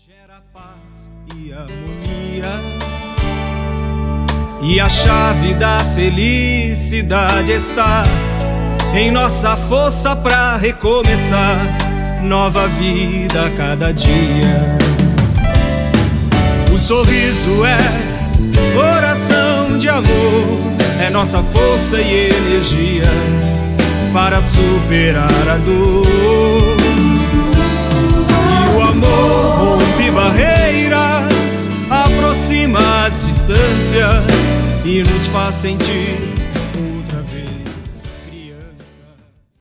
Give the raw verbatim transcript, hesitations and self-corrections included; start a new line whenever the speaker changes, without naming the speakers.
Gera paz e harmonia, e a chave da felicidade está em nossa força pra recomeçar nova vida a cada dia. O sorriso é oração de amor, é nossa força e energia para superar a dor. E o amor rompe barreiras, aproxima as distâncias e nos faz sentir